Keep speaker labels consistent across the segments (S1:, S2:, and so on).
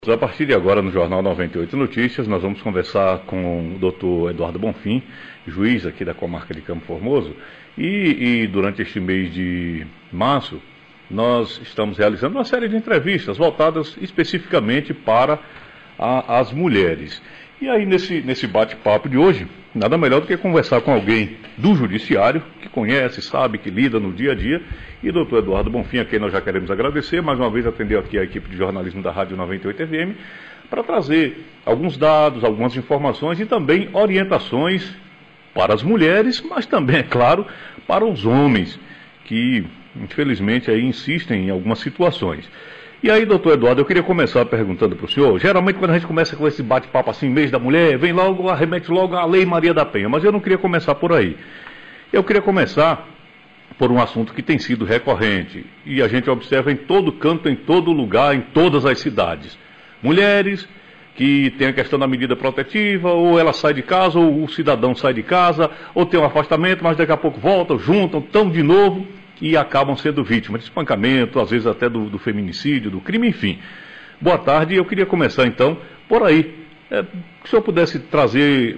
S1: A partir de agora, no Jornal 98 Notícias, nós vamos conversar com o Dr. Eduardo Bonfim, juiz aqui da comarca de Campo Formoso, e durante este mês de março, nós estamos realizando uma série de entrevistas voltadas especificamente para as mulheres. E aí, nesse bate-papo de hoje, nada melhor do que conversar com alguém do judiciário, que conhece, sabe, que lida no dia a dia, e o doutor Eduardo Bonfim, a quem nós já queremos agradecer, mais uma vez atendeu aqui a equipe de jornalismo da Rádio 98 FM, para trazer alguns dados, algumas informações e também orientações para as mulheres, mas também, é claro, para os homens, que infelizmente aí insistem em algumas situações. E aí, doutor Eduardo, eu queria começar perguntando para o senhor, geralmente quando a gente começa com esse bate-papo assim, mês da mulher, vem logo, arremete logo a Lei Maria da Penha, mas eu não queria começar por aí. Eu queria começar por um assunto que tem sido recorrente, e a gente observa em todo canto, em todo lugar, em todas as cidades. Mulheres que têm a questão da medida protetiva, ou ela sai de casa, ou o cidadão sai de casa, ou tem um afastamento, mas daqui a pouco voltam, juntam, estão de novo, e acabam sendo vítimas de espancamento, às vezes até do feminicídio, do crime, enfim. Boa tarde, eu queria começar então por aí. Que o senhor pudesse trazer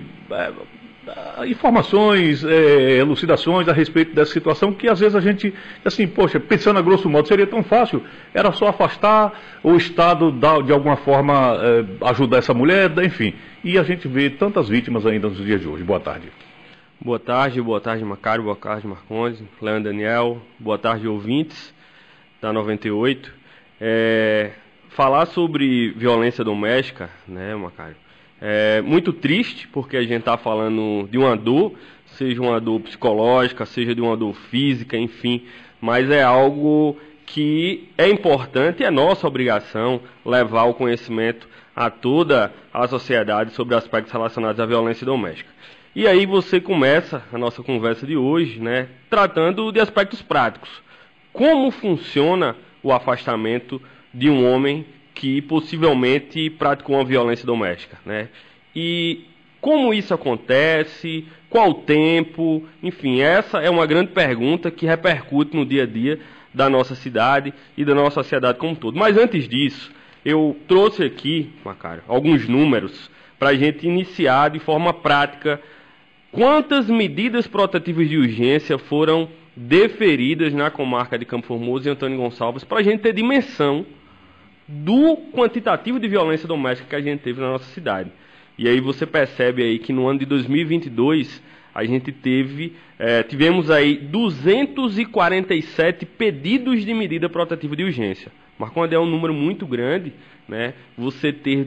S1: informações, elucidações a respeito dessa situação, que às vezes a gente, assim, poxa, pensando a grosso modo, seria tão fácil, era só afastar, o Estado de alguma forma ajudar essa mulher, enfim. E a gente vê tantas vítimas ainda nos dias de hoje. Boa tarde.
S2: Boa tarde, Macário, boa tarde, Marcondes, Leandro Daniel, boa tarde, ouvintes da 98. Falar sobre violência doméstica, né, Macário, é muito triste, porque a gente está falando de uma dor, seja uma dor psicológica, seja de uma dor física, enfim, mas é algo que é importante e é nossa obrigação levar o conhecimento a toda a sociedade sobre aspectos relacionados à violência doméstica. E aí você começa a nossa conversa de hoje, né, tratando de aspectos práticos. Como funciona o afastamento de um homem que possivelmente praticou uma violência doméstica, né? E como isso acontece, qual o tempo, enfim, essa é uma grande pergunta que repercute no dia a dia da nossa cidade e da nossa sociedade como um todo. Mas antes disso, eu trouxe aqui, Macário, alguns números para a gente iniciar de forma prática quantas medidas protetivas de urgência foram deferidas na comarca de Campo Formoso e Antônio Gonçalves, para a gente ter dimensão do quantitativo de violência doméstica que a gente teve na nossa cidade. E aí você percebe aí que no ano de 2022 a gente tivemos aí 247 pedidos de medida protetiva de urgência. Marcondes, é um número muito grande, né? Você ter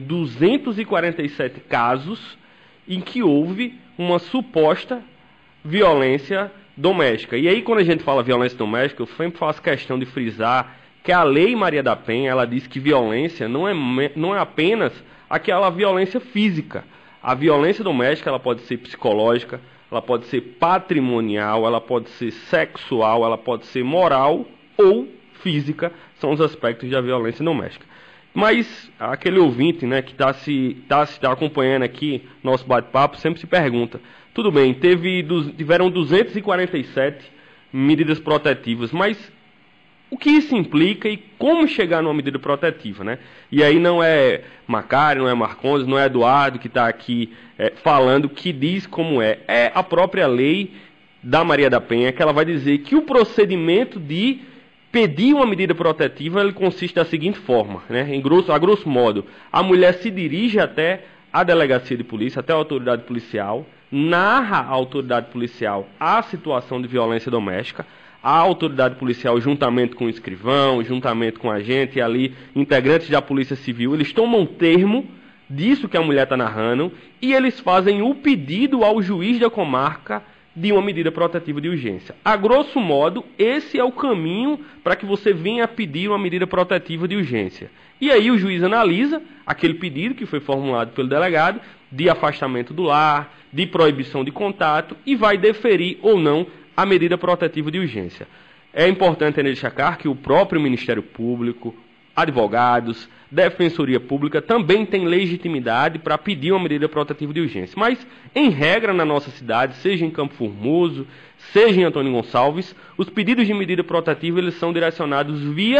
S2: 247 casos em que houve uma suposta violência doméstica. E aí, quando a gente fala violência doméstica, eu sempre faço questão de frisar que a Lei Maria da Penha, ela diz que violência não é apenas aquela violência física. A violência doméstica, ela pode ser psicológica, ela pode ser patrimonial, ela pode ser sexual, ela pode ser moral ou física, são os aspectos da violência doméstica. Mas aquele ouvinte, né, que está acompanhando aqui nosso bate-papo sempre se pergunta, tudo bem, tiveram 247 medidas protetivas, mas o que isso implica e como chegar numa medida protetiva, né? E aí não é Macário, não é Marcondes, não é Eduardo que está aqui falando, que diz como é a própria lei da Maria da Penha, que ela vai dizer que o procedimento de pedir uma medida protetiva, ele consiste da seguinte forma, né? A grosso modo, a mulher se dirige até a delegacia de polícia, até a autoridade policial, narra à autoridade policial a situação de violência doméstica, a autoridade policial, juntamente com o escrivão, juntamente com a gente, e ali, integrantes da Polícia Civil, eles tomam termo disso que a mulher está narrando, e eles fazem o pedido ao juiz da comarca de uma medida protetiva de urgência. A grosso modo, esse é o caminho para que você venha pedir uma medida protetiva de urgência. E aí o juiz analisa aquele pedido que foi formulado pelo delegado de afastamento do lar, de proibição de contato e vai deferir ou não a medida protetiva de urgência. É importante destacar que o próprio Ministério Público, advogados, Defensoria Pública também tem legitimidade para pedir uma medida protetiva de urgência. Mas, em regra, na nossa cidade, seja em Campo Formoso, seja em Antônio Gonçalves, os pedidos de medida protetiva eles são direcionados via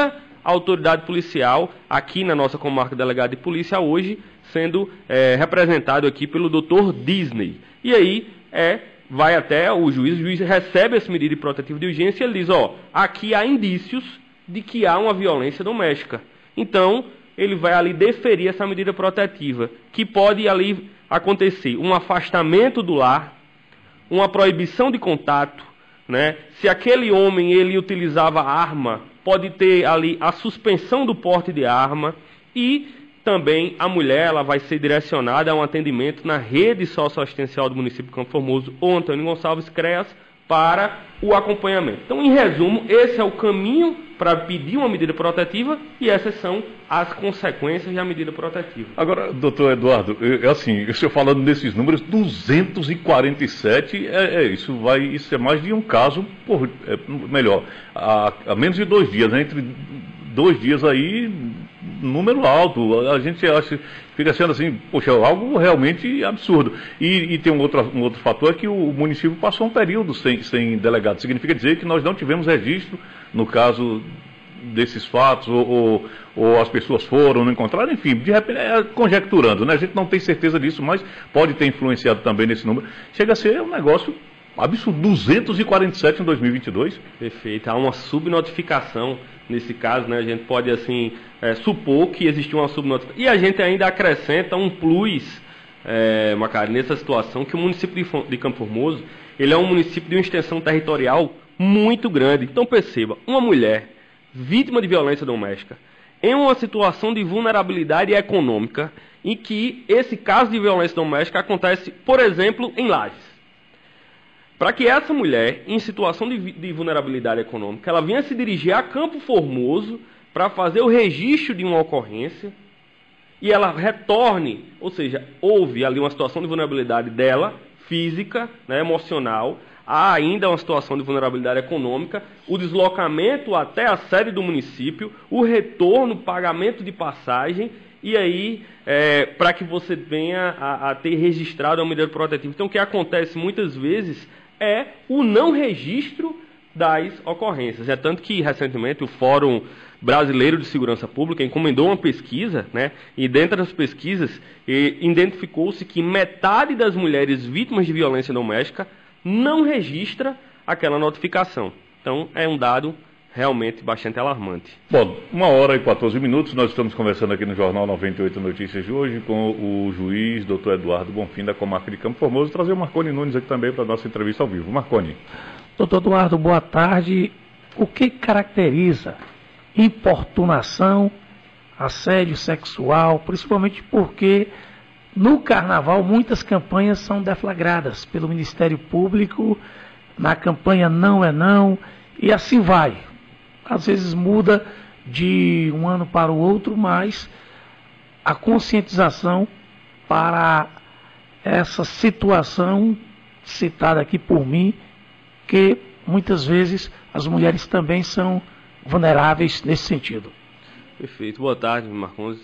S2: a autoridade policial, aqui na nossa comarca delegada de polícia, hoje sendo representado aqui pelo Dr. Disney. E aí vai até o juiz recebe essa medida protetiva de urgência e ele diz, aqui há indícios de que há uma violência doméstica. Então, ele vai ali deferir essa medida protetiva, que pode ali acontecer um afastamento do lar, uma proibição de contato, né? Se aquele homem ele utilizava arma, pode ter ali a suspensão do porte de arma e também a mulher ela vai ser direcionada a um atendimento na rede socioassistencial do município de Campo Formoso ou Antônio Gonçalves CREAS para o acompanhamento. Então, em resumo, esse é o caminho para pedir uma medida protetiva e essas são as consequências da medida protetiva.
S1: Agora, doutor Eduardo, assim, o senhor falando desses números, 247, isso é mais de um caso, melhor, há menos de 2 dias, né? Entre 2 dias aí, número alto, a gente acha, fica sendo assim, poxa, algo realmente absurdo. E tem um outro fator, é que o município passou um período sem delegado. Significa dizer que nós não tivemos registro, no caso desses fatos, ou as pessoas foram, não encontraram, enfim, de repente, conjecturando, né? A gente não tem certeza disso, mas pode ter influenciado também nesse número. Chega a ser um negócio absurdo, 247 em 2022.
S2: Perfeito, há uma subnotificação nesse caso, né? A gente pode assim supor que existiu uma subnotificação. E a gente ainda acrescenta um plus, Macari, nessa situação, que o município de Campo Formoso, ele é um município de uma extensão territorial muito grande. Então perceba, uma mulher vítima de violência doméstica, em uma situação de vulnerabilidade econômica, em que esse caso de violência doméstica acontece, por exemplo, em Lages. Para que essa mulher, em situação de vulnerabilidade econômica, ela venha se dirigir a Campo Formoso para fazer o registro de uma ocorrência e ela retorne, ou seja, houve ali uma situação de vulnerabilidade dela, física, né, emocional, há ainda uma situação de vulnerabilidade econômica, o deslocamento até a sede do município, o retorno, pagamento de passagem, e aí, para que você venha a ter registrado a medida protetiva. Então, o que acontece muitas vezes é o não registro das ocorrências. É tanto que, recentemente, o Fórum Brasileiro de Segurança Pública encomendou uma pesquisa, né, e dentro das pesquisas identificou-se que metade das mulheres vítimas de violência doméstica não registra aquela notificação. Então, é um dado realmente bastante alarmante.
S1: Bom, 1h14, nós estamos conversando aqui no Jornal 98 Notícias de hoje com o juiz Dr. Eduardo Bonfim, da comarca de Campo Formoso, trazer o Marconi Nunes aqui também para a nossa entrevista ao vivo. Marconi.
S3: Doutor Eduardo, boa tarde. O que caracteriza importunação, assédio sexual, principalmente porque no Carnaval muitas campanhas são deflagradas pelo Ministério Público, na campanha Não é Não, e assim vai. Às vezes muda de um ano para o outro, mas a conscientização para essa situação citada aqui por mim, que muitas vezes as mulheres também são vulneráveis nesse sentido.
S2: Perfeito. Boa tarde, Marcondes.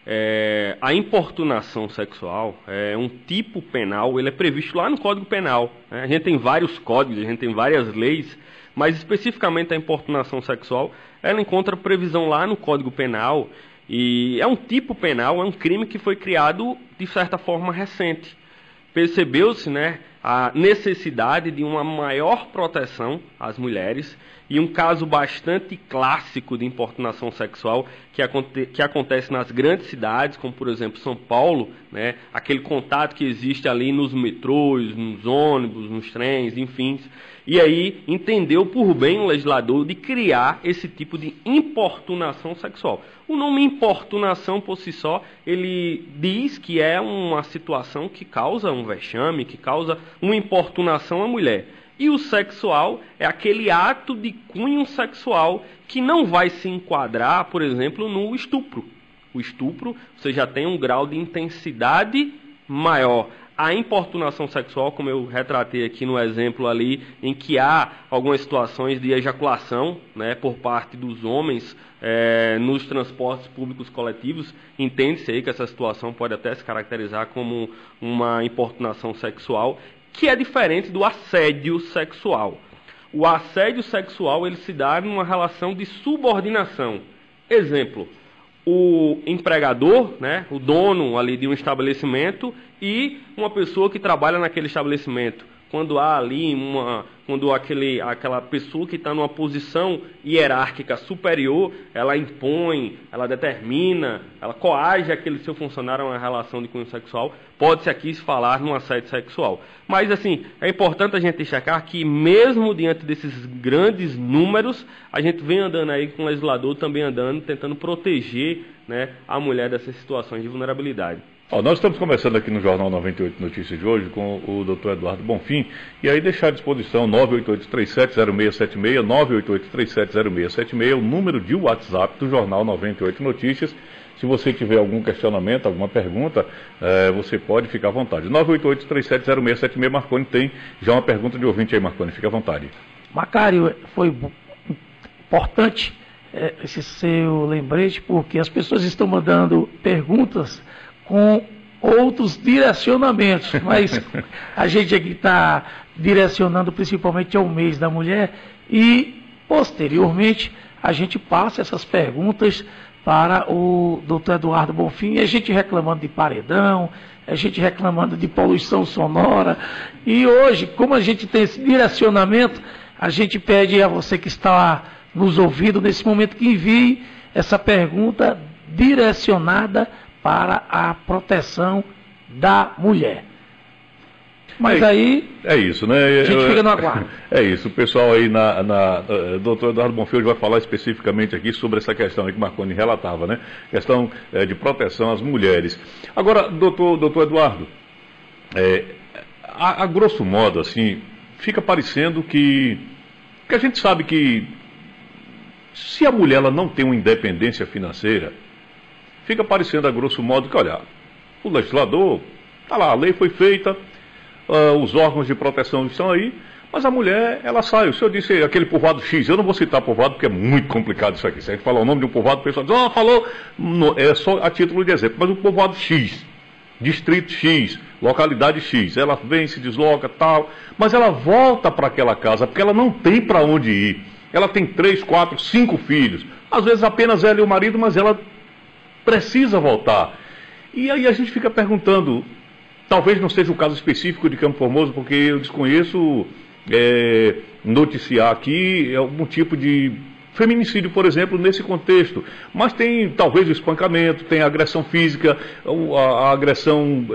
S2: A importunação sexual é um tipo penal, ele é previsto lá no Código Penal, né? A gente tem vários códigos, a gente tem várias leis, mas especificamente a importunação sexual, ela encontra previsão lá no Código Penal e é um tipo penal, é um crime que foi criado de certa forma recente. Percebeu-se, né, a necessidade de uma maior proteção às mulheres e um caso bastante clássico de importunação sexual que acontece nas grandes cidades, como por exemplo São Paulo, né, aquele contato que existe ali nos metrôs, nos ônibus, nos trens, enfim. E aí entendeu por bem o legislador de criar esse tipo de importunação sexual. O nome importunação por si só, ele diz que é uma situação que causa um vexame, que causa uma importunação à mulher. E o sexual é aquele ato de cunho sexual que não vai se enquadrar, por exemplo, no estupro. O estupro, você já tem um grau de intensidade maior. A importunação sexual, como eu retratei aqui no exemplo ali, em que há algumas situações de ejaculação, né, por parte dos homens nos transportes públicos coletivos, entende-se aí que essa situação pode até se caracterizar como uma importunação sexual, que é diferente do assédio sexual. O assédio sexual ele se dá numa relação de subordinação Exemplo, o empregador, né, o dono ali de um estabelecimento e uma pessoa que trabalha naquele estabelecimento. Quando há ali aquela pessoa que está numa posição hierárquica superior, ela impõe, ela determina, ela coage aquele seu funcionário a uma relação de cunho sexual, pode-se aqui falar num assédio sexual. Mas, assim, é importante a gente destacar que, mesmo diante desses grandes números, a gente vem andando aí com o legislador também andando, tentando proteger, né, a mulher dessas situações de vulnerabilidade.
S1: Nós estamos conversando aqui no Jornal 98 Notícias de hoje com o Dr. Eduardo Bonfim, e aí deixar à disposição 988-370676, 988-370676, o número de WhatsApp do Jornal 98 Notícias. Se você tiver algum questionamento, alguma pergunta, você pode ficar à vontade. 988-370676, Marconi tem já uma pergunta de ouvinte aí, Marconi, fica à vontade.
S3: Macário, foi importante esse seu lembrete, porque as pessoas estão mandando perguntas com outros direcionamentos, mas a gente aqui está direcionando principalmente ao mês da mulher e, posteriormente, a gente passa essas perguntas para o Dr. Eduardo Bonfim, e a gente reclamando de paredão, a gente reclamando de poluição sonora, e hoje, como a gente tem esse direcionamento, a gente pede a você que está nos ouvindo nesse momento que envie essa pergunta direcionada para a proteção da mulher. Mas aí...
S1: É isso, né?
S3: A gente fica no aguardo.
S1: É isso. O pessoal aí Dr. Eduardo Bonfim vai falar especificamente aqui sobre essa questão aí que o Marconi relatava, né? Questão de proteção às mulheres. Agora, doutor Eduardo, a grosso modo, assim, fica parecendo que a gente sabe que se a mulher ela não tem uma independência financeira, fica parecendo a grosso modo que, olha, o legislador, está lá, a lei foi feita, os órgãos de proteção estão aí, mas a mulher, ela sai. O senhor disse aquele povoado X, eu não vou citar povoado porque é muito complicado isso aqui. Se a gente falar o nome de um povoado, o pessoal diz, falou, é só a título de exemplo, mas o povoado X, distrito X, localidade X, ela vem, se desloca, tal, mas ela volta para aquela casa porque ela não tem para onde ir. Ela tem 3, 4, 5 filhos, às vezes apenas ela e o marido, mas ela precisa voltar. E aí a gente fica perguntando, talvez não seja o caso específico de Campo Formoso, porque eu desconheço noticiar aqui algum tipo de feminicídio, por exemplo, nesse contexto. Mas tem talvez o espancamento, tem a agressão física, a agressão,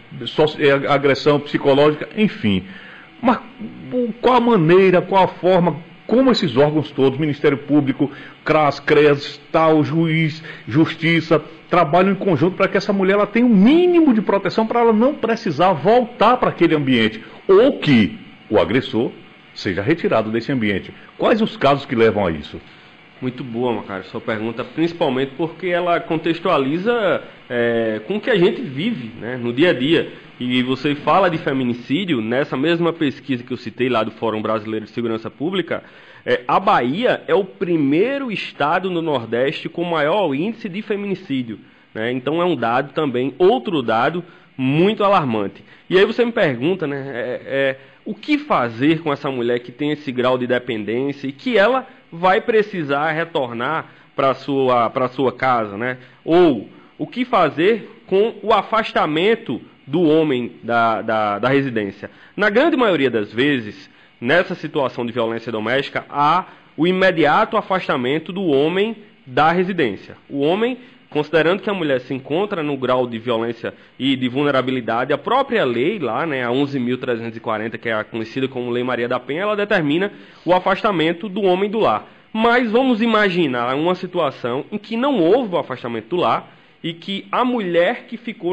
S1: a agressão psicológica, enfim. Mas qual a maneira, qual a forma, como esses órgãos todos, Ministério Público, CRAS, CRES, tal, juiz, justiça, trabalham em conjunto para que essa mulher ela tenha um mínimo de proteção para ela não precisar voltar para aquele ambiente, ou que o agressor seja retirado desse ambiente. Quais os casos que levam a isso?
S2: Muito boa, Macário, sua pergunta, principalmente porque ela contextualiza com o que a gente vive, né, no dia a dia. E você fala de feminicídio, nessa mesma pesquisa que eu citei lá do Fórum Brasileiro de Segurança Pública, a Bahia é o primeiro estado no Nordeste com maior índice de feminicídio, né? Então é um dado também, outro dado muito alarmante. E aí você me pergunta, né, o que fazer com essa mulher que tem esse grau de dependência e que ela vai precisar retornar para a sua casa, né? Ou o que fazer com o afastamento do homem da residência. Na grande maioria das vezes, nessa situação de violência doméstica, há o imediato afastamento do homem da residência. O homem, considerando que a mulher se encontra no grau de violência e de vulnerabilidade, a própria lei lá, né, a 11.340, que é a conhecida como Lei Maria da Penha, ela determina o afastamento do homem do lar. Mas vamos imaginar uma situação em que não houve o afastamento do lar e que a mulher que ficou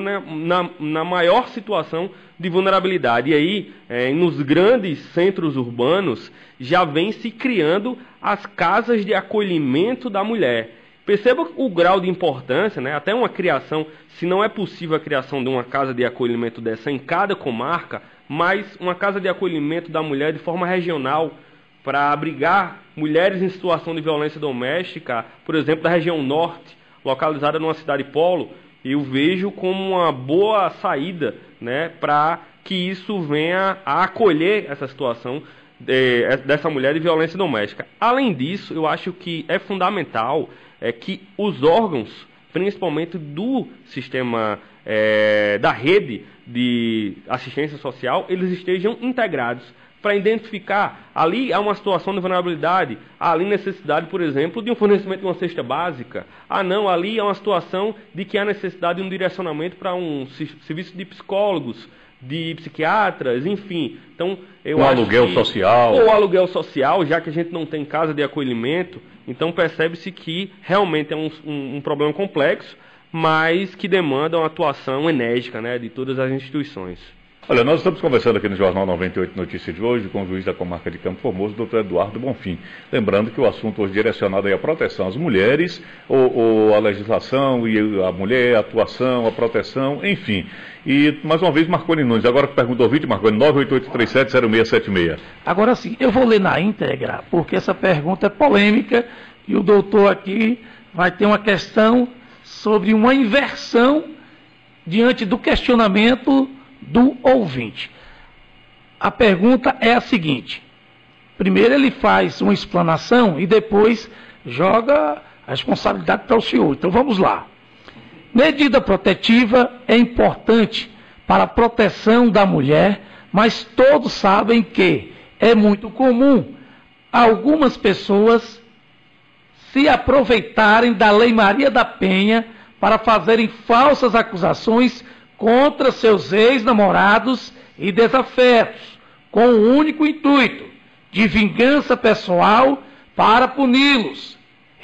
S2: na maior situação de vulnerabilidade. E aí, nos grandes centros urbanos, já vem se criando as casas de acolhimento da mulher. Perceba o grau de importância, né? Até uma criação, se não é possível a criação de uma casa de acolhimento dessa em cada comarca, mas uma casa de acolhimento da mulher de forma regional, para abrigar mulheres em situação de violência doméstica, por exemplo, da região norte, localizada numa cidade polo, eu vejo como uma boa saída, né, para que isso venha a acolher essa situação dessa mulher de violência doméstica. Além disso, eu acho que é fundamental que os órgãos, principalmente do sistema da rede de assistência social, eles estejam integrados para identificar, ali há uma situação de vulnerabilidade, há ali necessidade, por exemplo, de um fornecimento de uma cesta básica, não, ali há uma situação de que há necessidade de um direcionamento para um serviço de psicólogos, de psiquiatras, enfim. Então, eu acho
S1: aluguel social.
S2: Ou aluguel social, já que a gente não tem casa de acolhimento, então percebe-se que realmente é um problema complexo, mas que demanda uma atuação enérgica, né, de todas as instituições.
S1: Olha, nós estamos conversando aqui no Jornal 98 Notícias de hoje com o juiz da comarca de Campo Formoso, doutor Eduardo Bonfim. Lembrando que o assunto hoje direcionado aí à proteção às mulheres, ou a legislação e a mulher, a atuação, a proteção, enfim. E, mais uma vez, Marconi Nunes. Agora pergunta ao ouvinte, Marconi, 988370676.
S3: Agora sim, eu vou ler na íntegra, porque essa pergunta é polêmica e o doutor aqui vai ter uma questão sobre uma inversão diante do questionamento do ouvinte. A pergunta é a seguinte: primeiro ele faz uma explanação e depois joga a responsabilidade para o senhor. Então vamos lá. Medida protetiva é importante para a proteção da mulher, mas todos sabem que é muito comum algumas pessoas se aproveitarem da Lei Maria da Penha para fazerem falsas acusações contra seus ex-namorados e desafetos, com o único intuito de vingança pessoal para puni-los,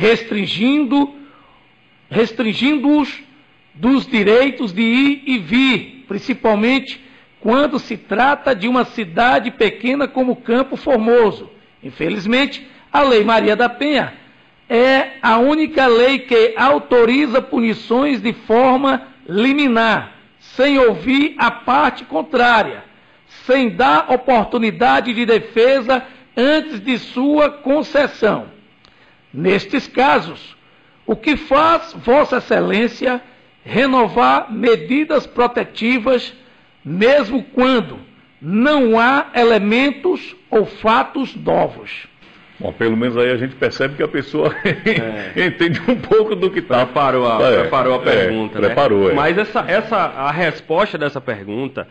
S3: restringindo-os dos direitos de ir e vir, principalmente quando se trata de uma cidade pequena como Campo Formoso. Infelizmente, a Lei Maria da Penha é a única lei que autoriza punições de forma liminar, sem ouvir a parte contrária, sem dar oportunidade de defesa antes de sua concessão. Nestes casos, o que faz Vossa Excelência renovar medidas protetivas, mesmo quando não há elementos ou fatos novos?
S1: Bom, pelo menos aí a gente percebe que a pessoa entende um pouco do que está.
S2: Preparou a pergunta, né?
S1: Preparou,
S2: Mas a resposta dessa pergunta,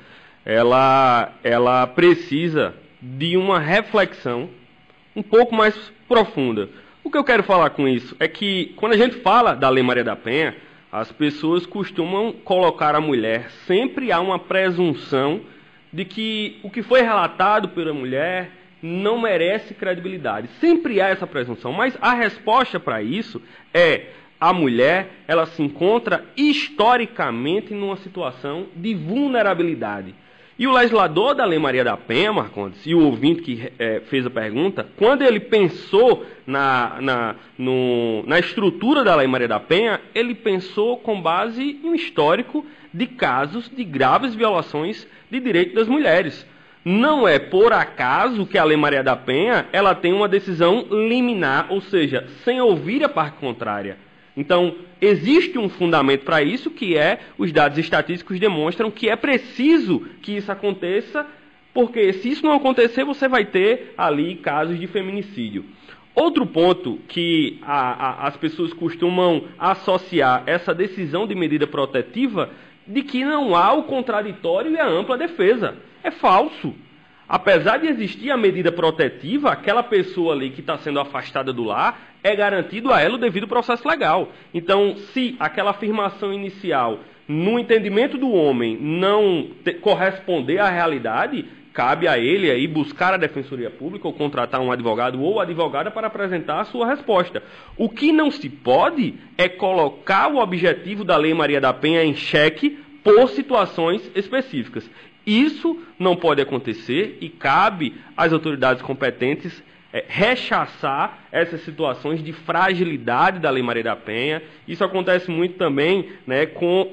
S2: ela precisa de uma reflexão um pouco mais profunda. O que eu quero falar com isso é que, quando a gente fala da Lei Maria da Penha, as pessoas costumam colocar a mulher, sempre há uma presunção de que o que foi relatado pela mulher não merece credibilidade. Sempre há essa presunção, mas a resposta para isso é: a mulher, ela se encontra historicamente numa situação de vulnerabilidade. E o legislador da Lei Maria da Penha, Marcondes, e o ouvinte que fez a pergunta, quando ele pensou na estrutura da Lei Maria da Penha, ele pensou com base em um histórico de casos de graves violações de direitos das mulheres. Não é por acaso que a Lei Maria da Penha ela tem uma decisão liminar, ou seja, sem ouvir a parte contrária. Então, existe um fundamento para isso, que é os dados estatísticos demonstram que é preciso que isso aconteça, porque se isso não acontecer, você vai ter ali casos de feminicídio. Outro ponto que as pessoas costumam associar essa decisão de medida protetiva de que não há o contraditório e a ampla defesa. É falso. Apesar de existir a medida protetiva, aquela pessoa ali que está sendo afastada do lar, é garantido a ela o devido processo legal. Então, se aquela afirmação inicial, no entendimento do homem, não corresponder à realidade, cabe a ele aí buscar a Defensoria Pública ou contratar um advogado ou advogada para apresentar a sua resposta. O que não se pode é colocar o objetivo da Lei Maria da Penha em xeque por situações específicas. Isso não pode acontecer e cabe às autoridades competentes rechaçar essas situações de fragilidade da Lei Maria da Penha. Isso acontece muito também, né, com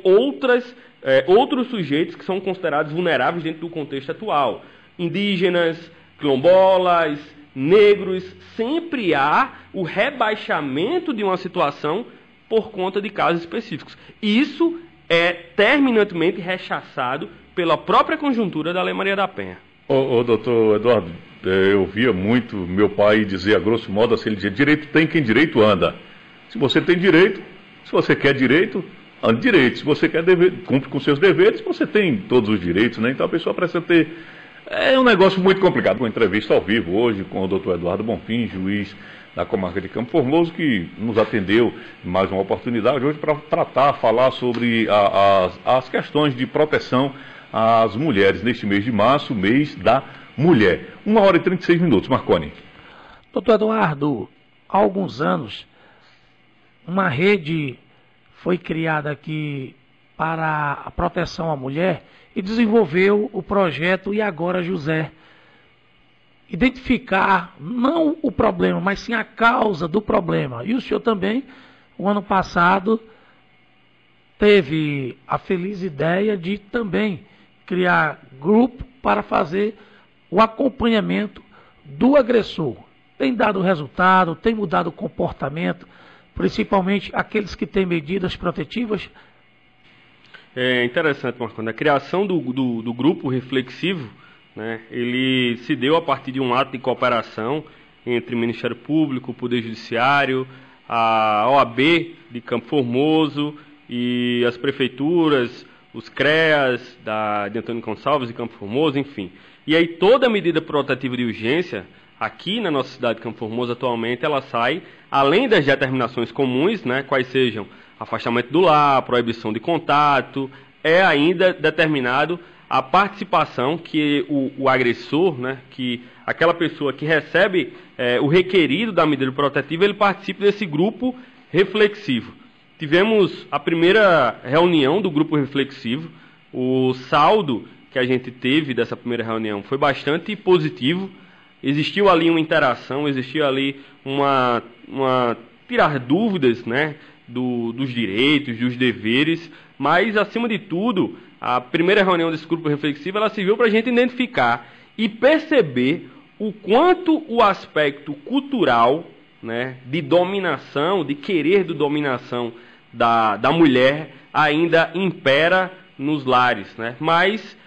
S2: outros sujeitos que são considerados vulneráveis dentro do contexto atual. Indígenas, quilombolas, negros, sempre há o rebaixamento de uma situação por conta de casos específicos. Isso é terminantemente rechaçado pela própria conjuntura da Lei Maria da Penha.
S1: Doutor Eduardo, eu via muito meu pai dizer, a grosso modo, assim, ele dizia: direito tem quem direito anda. Se você tem direito, se você quer direito, ande direito. Se você quer cumpre com seus deveres, você tem todos os direitos, né? Então a pessoa precisa ter... É um negócio muito complicado. Uma entrevista ao vivo hoje com o doutor Eduardo Bonfim, juiz da comarca de Campo Formoso, que nos atendeu em mais uma oportunidade hoje para falar sobre as questões de proteção às mulheres neste mês de março, mês da mulher. 1h36, Marconi.
S3: Doutor Eduardo, há alguns anos, uma rede foi criada aqui para a proteção à mulher e desenvolveu o projeto E Agora José. Identificar não o problema, mas sim a causa do problema. E o senhor também, o ano passado, teve a feliz ideia de também criar grupo para fazer o acompanhamento do agressor. Tem dado resultado, tem mudado o comportamento, principalmente aqueles que têm medidas protetivas?
S2: É interessante, Marconi. A criação do grupo reflexivo, né, ele se deu a partir de um ato de cooperação entre o Ministério Público, o Poder Judiciário, a OAB de Campo Formoso e as prefeituras, os CREAS de Antônio Gonçalves de Campo Formoso, enfim. E aí toda medida protetiva de urgência, aqui na nossa cidade de Campo Formoso atualmente, ela sai, além das determinações comuns, né, quais sejam afastamento do lar, proibição de contato, é ainda determinado a participação que o agressor, né, que aquela pessoa que recebe o requerido da medida protetiva, ele participe desse grupo reflexivo. Tivemos a primeira reunião do grupo reflexivo, o saldo que a gente teve dessa primeira reunião foi bastante positivo, existiu ali uma interação, existiu ali uma tirar dúvidas, né, dos direitos, dos deveres, mas acima de tudo, a primeira reunião desse grupo reflexivo, ela serviu para a gente identificar e perceber o quanto o aspecto cultural, né, de dominação, de querer de dominação da mulher ainda impera nos lares, né? Mas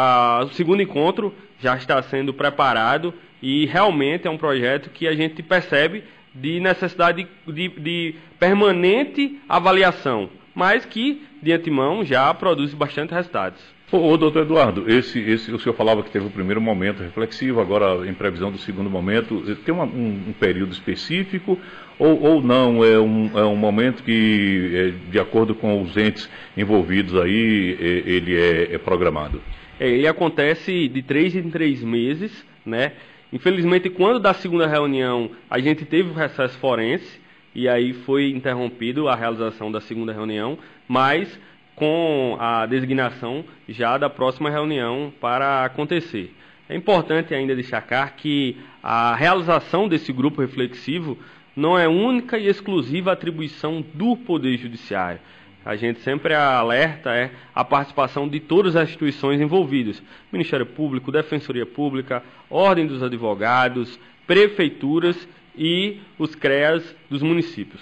S2: o segundo encontro já está sendo preparado e realmente é um projeto que a gente percebe de necessidade de permanente avaliação, mas que, de antemão, já produz bastante resultados.
S1: Ô, doutor Eduardo, o senhor falava que teve o primeiro momento reflexivo, agora em previsão do segundo momento, tem um período específico ou não? É um momento que, de acordo com os entes envolvidos aí, ele é programado?
S2: Ele acontece de 3 em 3 meses, né? Infelizmente, quando da segunda reunião a gente teve o recesso forense, e aí foi interrompido a realização da segunda reunião, mas com a designação já da próxima reunião para acontecer. É importante ainda destacar que a realização desse grupo reflexivo não é única e exclusiva atribuição do Poder Judiciário. A gente sempre alerta a participação de todas as instituições envolvidas. Ministério Público, Defensoria Pública, Ordem dos Advogados, prefeituras e os CREAS dos municípios.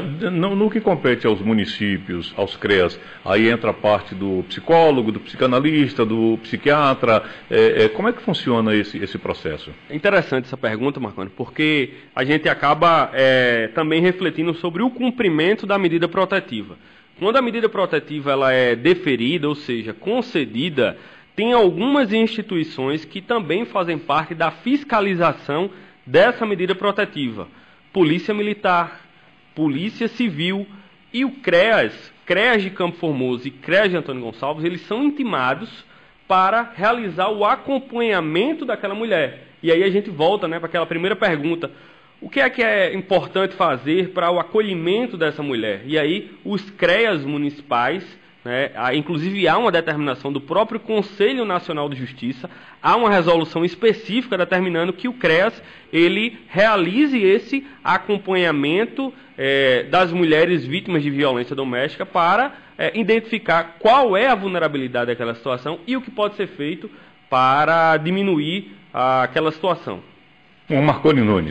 S1: No que compete aos municípios, aos CREAS, aí entra a parte do psicólogo, do psicanalista, do psiquiatra. Como é que funciona esse processo?
S2: É interessante essa pergunta, Marconi, porque a gente acaba também refletindo sobre o cumprimento da medida protetiva. Quando a medida protetiva ela é deferida, ou seja, concedida, tem algumas instituições que também fazem parte da fiscalização dessa medida protetiva. Polícia Militar, Polícia Civil e o CREAS de Campo Formoso e CREAS de Antônio Gonçalves, eles são intimados para realizar o acompanhamento daquela mulher. E aí a gente volta, né, para aquela primeira pergunta. O que é importante fazer para o acolhimento dessa mulher? E aí os CREAS municipais, né, inclusive há uma determinação do próprio Conselho Nacional de Justiça, há uma resolução específica determinando que o CREAS ele realize esse acompanhamento das mulheres vítimas de violência doméstica para identificar qual é a vulnerabilidade daquela situação e o que pode ser feito para diminuir aquela situação.
S1: Marconi Nunes.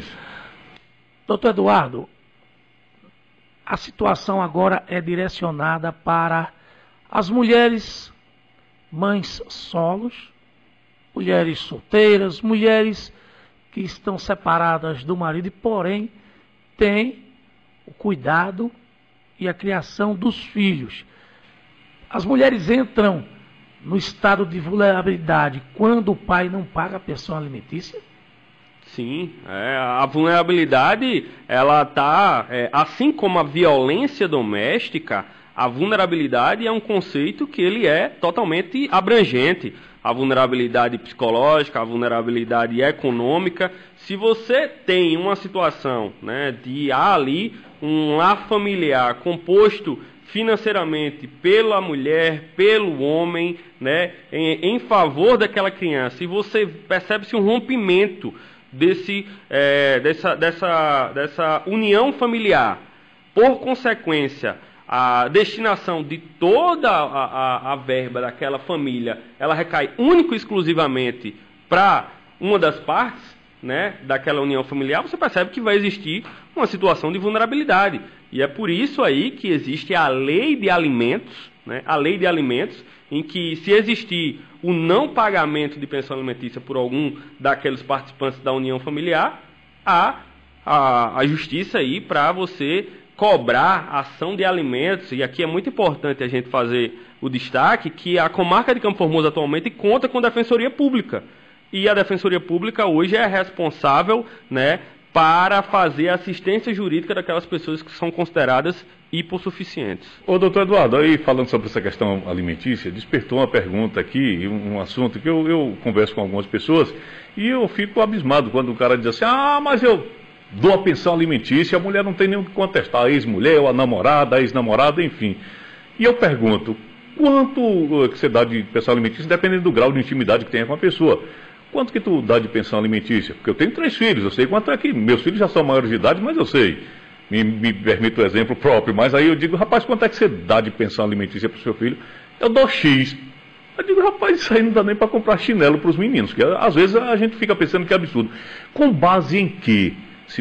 S3: Doutor Eduardo, a situação agora é direcionada para as mulheres mães solos, mulheres solteiras, mulheres que estão separadas do marido e, porém, têm o cuidado e a criação dos filhos. As mulheres entram no estado de vulnerabilidade quando o pai não paga a pensão alimentícia?
S2: Sim, a vulnerabilidade, ela está, assim como a violência doméstica, a vulnerabilidade é um conceito que ele é totalmente abrangente. A vulnerabilidade psicológica, a vulnerabilidade econômica. Se você tem uma situação, né, de há ali um lar familiar composto financeiramente pela mulher, pelo homem, né, em favor daquela criança, e você percebe-se um rompimento dessa união familiar, por consequência, a destinação de toda a verba daquela família, ela recai único e exclusivamente para uma das partes, né, daquela união familiar, você percebe que vai existir uma situação de vulnerabilidade. E é por isso aí que existe a lei de alimentos, né, a lei de alimentos, em que se existir o não pagamento de pensão alimentícia por algum daqueles participantes da união familiar, há a justiça aí para você cobrar ação de alimentos. E aqui é muito importante a gente fazer o destaque que a comarca de Campo Formoso atualmente conta com Defensoria Pública. E a Defensoria Pública hoje é responsável, né, para fazer assistência jurídica daquelas pessoas que são consideradas hipossuficientes.
S1: Ô, doutor Eduardo, aí falando sobre essa questão alimentícia, despertou uma pergunta aqui, um assunto que eu converso com algumas pessoas e eu fico abismado quando o cara diz assim, mas eu dou a pensão alimentícia, a mulher não tem nem o que contestar, a ex-mulher, ou a namorada, a ex-namorada, enfim. E eu pergunto, quanto que você dá de pensão alimentícia, dependendo do grau de intimidade que tenha com a pessoa? Quanto que tu dá de pensão alimentícia? Porque eu tenho 3 filhos, eu sei quanto é que... Meus filhos já são maiores de idade, mas eu sei. Me permito o exemplo próprio, mas aí eu digo, rapaz, quanto é que você dá de pensão alimentícia para o seu filho? Eu dou X. Eu digo, rapaz, isso aí não dá nem para comprar chinelo para os meninos, que às vezes a gente fica pensando que é absurdo. Com base em quê?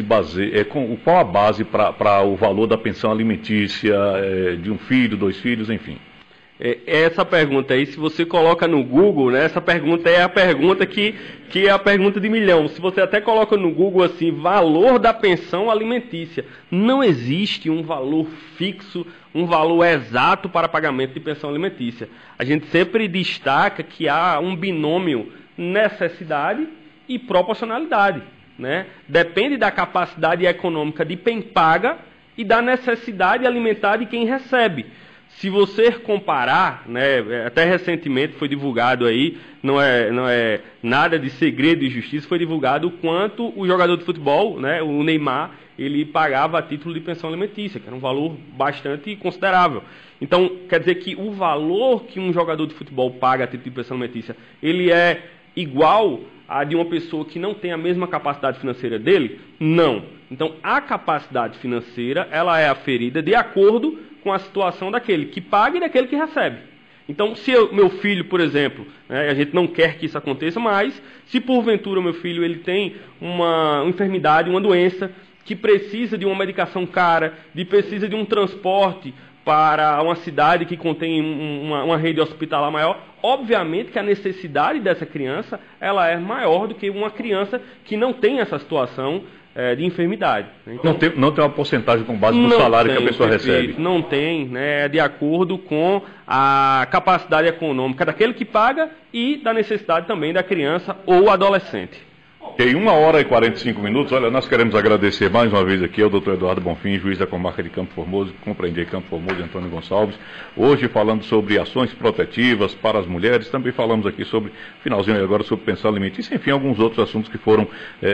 S1: Qual a base para o valor da pensão alimentícia de um filho, 2 filhos, enfim?
S2: Essa pergunta aí, se você coloca no Google, né, essa pergunta é a pergunta que é a pergunta de milhão. Se você até coloca no Google assim, valor da pensão alimentícia, não existe um valor fixo, um valor exato para pagamento de pensão alimentícia. A gente sempre destaca que há um binômio necessidade e proporcionalidade, né? Depende da capacidade econômica de quem paga e da necessidade alimentar de quem recebe. Se você comparar, né, até recentemente foi divulgado aí, não é nada de segredo e justiça, foi divulgado o quanto o jogador de futebol, né, o Neymar, ele pagava a título de pensão alimentícia, que era um valor bastante considerável. Então, quer dizer que o valor que um jogador de futebol paga a título de pensão alimentícia, ele é igual a de uma pessoa que não tem a mesma capacidade financeira dele? Não. Então, a capacidade financeira, ela é aferida de acordo com a situação daquele que paga e daquele que recebe. Então, se meu filho, por exemplo, né, a gente não quer que isso aconteça, mas se porventura o meu filho ele tem uma enfermidade, uma doença, que precisa de uma medicação cara, precisa de um transporte para uma cidade que contém uma rede hospitalar maior, obviamente que a necessidade dessa criança ela é maior do que uma criança que não tem essa situação de enfermidade. Então,
S1: não tem uma porcentagem com base no salário que a pessoa recebe?
S2: Não tem, né, de acordo com a capacidade econômica daquele que paga e da necessidade também da criança ou adolescente.
S1: Ok, 1h45. Olha, nós queremos agradecer mais uma vez aqui ao doutor Eduardo Bonfim, juiz da comarca de Campo Formoso, que compreende Campo Formoso e Antônio Gonçalves. Hoje falando sobre ações protetivas para as mulheres, também falamos aqui sobre, finalzinho agora, sobre pensão alimentícia, enfim, alguns outros assuntos que foram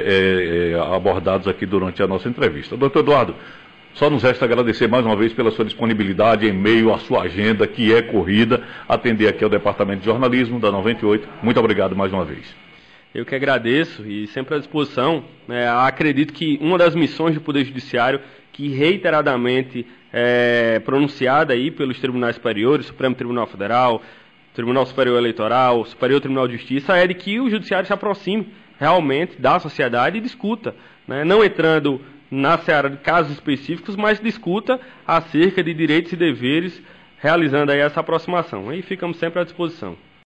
S1: abordados aqui durante a nossa entrevista. Doutor Eduardo, só nos resta agradecer mais uma vez pela sua disponibilidade em meio à sua agenda, que é corrida, atender aqui ao Departamento de Jornalismo da 98. Muito obrigado mais uma vez.
S2: Eu que agradeço e sempre à disposição. Acredito que uma das missões do Poder Judiciário, que reiteradamente é pronunciada aí pelos tribunais superiores, Supremo Tribunal Federal, Tribunal Superior Eleitoral, Superior Tribunal de Justiça, é de que o Judiciário se aproxime realmente da sociedade e discuta, né? Não entrando na seara de casos específicos, mas discuta acerca de direitos e deveres, realizando aí essa aproximação. E ficamos sempre à disposição.